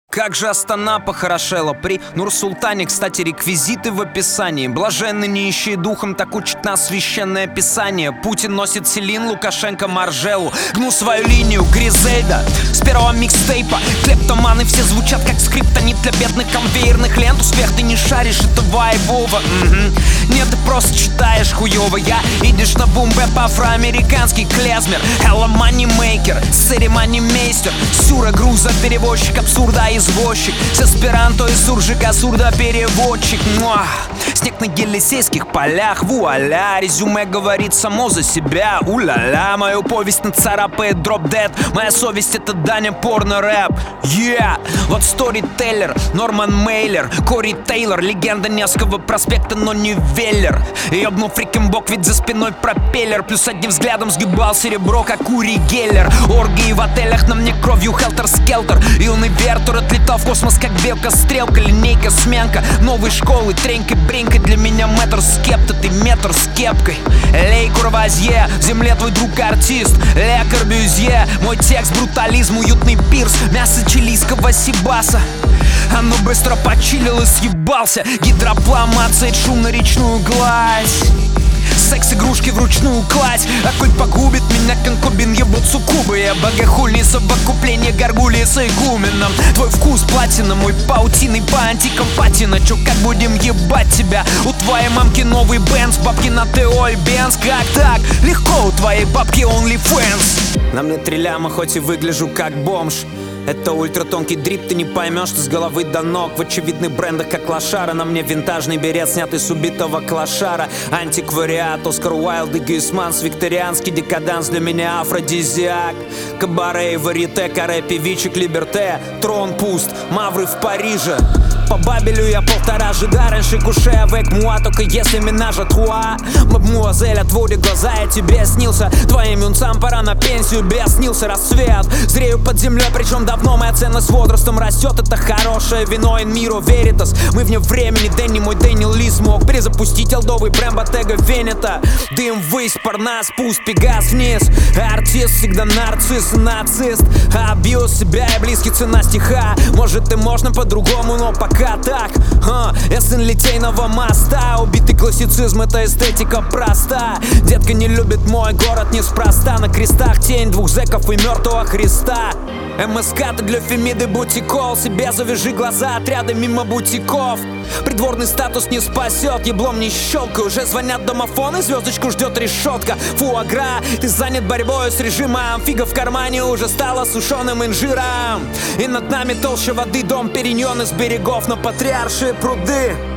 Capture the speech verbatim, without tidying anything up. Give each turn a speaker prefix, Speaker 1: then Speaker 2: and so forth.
Speaker 1: Как же Астана похорошела при Нур-Султане. Кстати, реквизиты в описании. Блаженны нищие духом, так учит нас священное писание. Путин носит Селин, Лукашенко Маржелу. Гну свою линию, Гризельда с первого микстейпа. Клептоманы все звучат как скриптонит для бедных конвейерных лент. Успех ты не шаришь, это вайбово. Угу. Нет, ты просто читаешь хуёво. Я идешь на бум-бэп, афроамериканский клезмер. Hello moneymaker, церемонимейстер. Сюра, груза, перевозчик, абсурда, извозчик. С эсперанто и суржика, сурдопереводчик. Муah. Снег на Елисейских полях, вуаля. Резюме говорит само за себя, уля-ля. Мою повесть нацарапает дроп-дед. Моя совесть — это Даня порно-рэп. Yeah! Вот сторителлер, Норман Мейлер, Кори Тейлор. Легенда Невского проспекта, но не Веллер. Ёбнул фрикин бок, ведь за спиной пропеллер. Плюс одним взглядом сгибал серебро, как Ури Геллер. Оргии в отелях, на мне кровью хелтер-скелтер. Юный Вертур отлетал в космос, как белка-стрелка. Линейка, сменка, новой школы, тренькой, бренькой. Для меня метр скепта, ты метр с кепкой. Лей Курвазье, в земле твой друг-артист. Ле Корбюзье, мой текст брутализм, уютный пирс. Мясо чилийского сибаса. Оно быстро почилил и съебался. Гидроплан мацает шум на речную гладь. Секс-игрушки вручную кладь. Акуль погубит меня, конкубин ебут суккубы. Я богохульный совокупление горгульи с игуменом. Твой вкус платина, мой паутиный по антикомпатина. Чё, как будем ебать тебя? У твоей мамки новый Бенз, бабки на ТО и Бенз. Как так? Легко, у твоей бабки OnlyFans. На мне три ляма, хоть и выгляжу как бомж. Это ультратонкий дрип, ты не поймешь, что с головы до ног. В очевидных брендах, как лошара. На мне винтажный берет, снятый с убитого клошара. Антиквариат, Оскар Уайлд и Гюйсманс. Викторианский декаданс, для меня афродизиак. Кабаре и варьете, каре, певичек, либерте. Трон пуст, мавры в Париже. По Бабелю я полтора жида. Раньше куше avec moi, только если менажа труа. Мадмуазель, отводи глаза, я тебе снился. Твоим юнцам пора на пенсию, без снился рассвет. Зрею под землей, причем давно моя ценность с возрастом растет. Это хорошее вино, in miro veritas. Мы вне времени, Дэнни, мой Дэниел Ли смог перезапустить олдовый бренд Bottega Veneta. Дым ввысь, парна спуск, пегас вниз. Артист всегда нарцисс, нацист. Абьюз себя и близкий, цена стиха. Может и можно по-другому, но пока так, а, я сын Литейного моста. Убитый классицизм, это эстетика проста. Детка не любит мой город неспроста. На крестах тень двух зэков и мертвого Христа. МСК, ты для Фемиды бутикол. Себе завяжи глаза, отряды мимо бутиков. Придворный статус не спасет, еблом не щелкай. Уже звонят домофоны, звездочку ждет решетка. Фуагра, ты занят борьбой с режимом. Фига в кармане уже стала сушеным инжиром. И над нами толще воды, дом Периньон из берегов. Но патриаршие пруды